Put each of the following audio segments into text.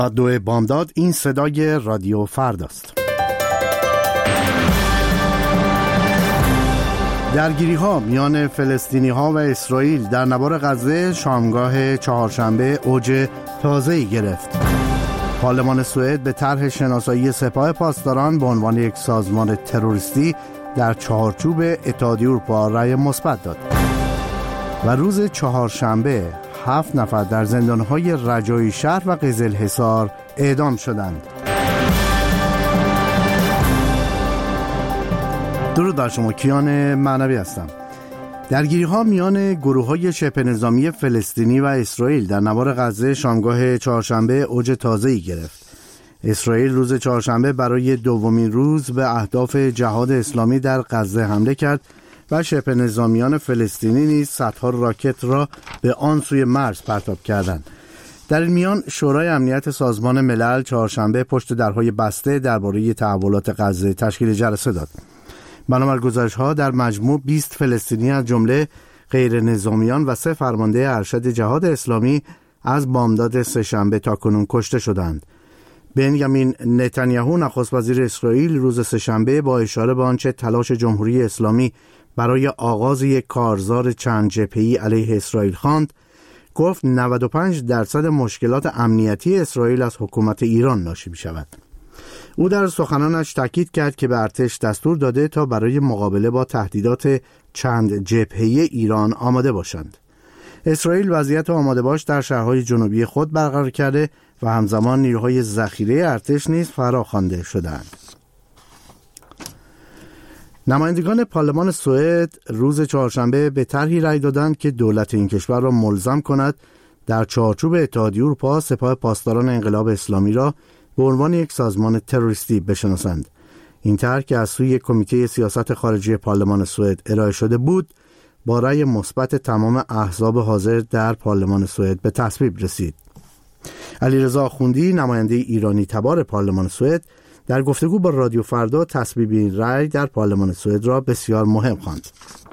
رادیو بامداد، این صدای رادیو فرداست. درگیری ها میان فلسطینی ها و اسرائیل در نوار غزه شامگاه چهارشنبه اوج تازه‌ای گرفت. پارلمان سوئد به طرح شناسایی سپاه پاسداران به عنوان یک سازمان تروریستی در چارچوب اتحادیه اروپا رأی مثبت داد. و روز چهارشنبه 7 نفر در زندانهای رجایی شهر و قزل حصار اعدام شدند. درود بر شما، کیان معنوی هستم. درگیری ها میان گروه های شبه نظامی فلسطینی و اسرائیل در نوار غزه شامگاه چهارشنبه اوج تازه‌ای گرفت. اسرائیل روز چهارشنبه برای دومین روز به اهداف جهاد اسلامی در غزه حمله کرد و شبه نظامیان فلسطینی نیز صدها راکت را به آن سوی مرز پرتاب کردند. در این میان شورای امنیت سازمان ملل چهارشنبه پشت درهای بسته درباره تحولات غزه تشکیل جلسه داد. بنابر گزارش‌ها در مجموع 20 فلسطینی از جمله غیر نظامیان و 3 فرمانده ارشد جهاد اسلامی از بامداد سه‌شنبه تاکنون کشته شدند. بنیامین نتانیاهو نخست وزیر اسرائیل روز سه‌شنبه با اشاره به آنچه تلاش جمهوری اسلامی برای آغاز یک کارزار چند جبهه‌ای علیه اسرائیل خواند، گفت 95% مشکلات امنیتی اسرائیل از حکومت ایران ناشی می‌شود. او در سخنانش تاکید کرد که به ارتش دستور داده تا برای مقابله با تهدیدات چند جبهه‌ای ایران آماده باشند. اسرائیل وضعیت آماده باش در شهرهای جنوبی خود برقرار کرده و همزمان نیروهای ذخیره ارتش نیز فراخوانده شدند. نمایندگان پارلمان سوئد روز چهارشنبه به طرحی رأی دادند که دولت این کشور را ملزم کند در چارچوب اتحادیه اروپا سپاه پاسداران انقلاب اسلامی را به عنوان یک سازمان تروریستی بشناسند. این طرح که از سوی کمیته سیاست خارجی پارلمان سوئد ارائه شده بود، با رأی مثبت تمام احزاب حاضر در پارلمان سوئد به تصویب رسید. علیرضا آخوندی، نماینده ایرانی تبار پارلمان سوئد، در گفتگو با رادیو فردا تصویب این رأی در پارلمان سوئد را بسیار مهم خواند.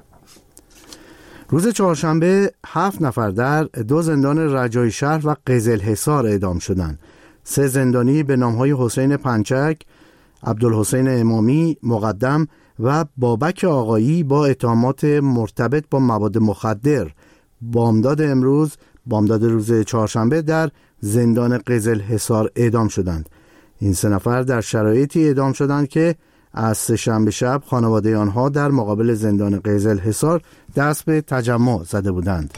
روز چهارشنبه 7 نفر در 2 زندان رجایی شهر و قزل حصار اعدام شدند. 3 زندانی به نام‌های حسین پنچک، عبدالحسین امامی مقدم و بابک آقایی با اتهامات مرتبط با مواد مخدر بامداد روز چهارشنبه در زندان قزل حصار اعدام شدند. این 3 نفر در شرایطی اعدام شدند که از سه‌شنبه شب خانواده آنها در مقابل زندان قزل حصار دست به تجمع زده بودند.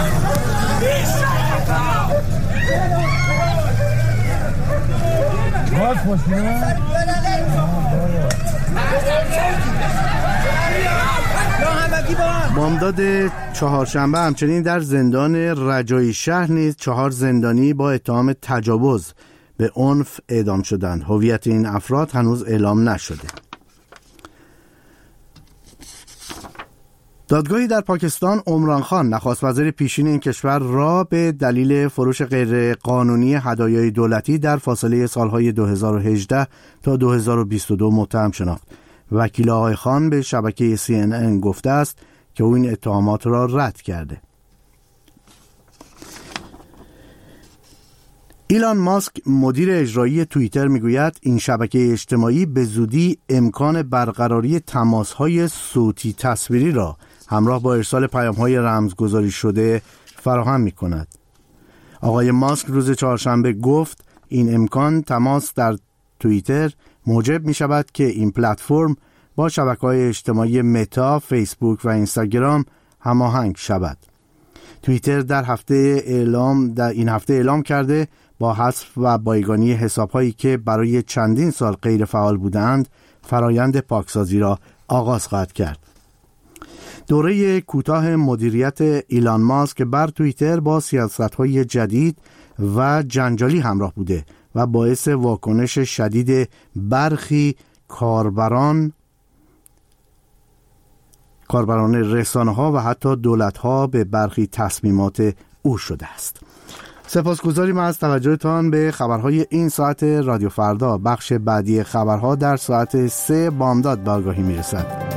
بامداد چهارشنبه همچنین در زندان رجایی شهر نیز 4 زندانی با اتهام تجاوز به عنف اعدام شدند. هویت این افراد هنوز اعلام نشده. دادگاهی در پاکستان عمران خان، نخست وزیر پیشین این کشور، را به دلیل فروش غیر قانونی هدایای دولتی در فاصله سالهای 2018 تا 2022 متهم شناخت. وکیل آقای خان به شبکه CNN گفته است که او این اتهامات را رد کرده. ایلان ماسک، مدیر اجرایی توییتر، میگوید این شبکه اجتماعی به زودی امکان برقراری تماس‌های صوتی تصویری را همراه با ارسال پیام‌های رمزگذاری شده فراهم می‌کند. آقای ماسک روز چهارشنبه گفت این امکان تماس در توییتر موجب می‌شود که این پلتفرم با شبکه‌های اجتماعی متا، فیسبوک و اینستاگرام هماهنگ شود. توییتر در این هفته اعلام کرده با حذف و بایگانی حساب‌هایی که برای چندین سال غیر فعال بودند، فرایند پاکسازی را آغاز خواهد کرد. دوره کوتاه مدیریت ایلان ماسک بر توییتر با سیاست‌های جدید و جنجالی همراه بوده و باعث واکنش شدید برخی کاربران رسانه‌ها و حتی دولت‌ها به برخی تصمیمات او شده است. سپاسگزاریم از توجهتان به خبرهای این ساعت رادیو فردا. بخش بعدی خبرها در ساعت 3 بامداد به آگاهی میرسد.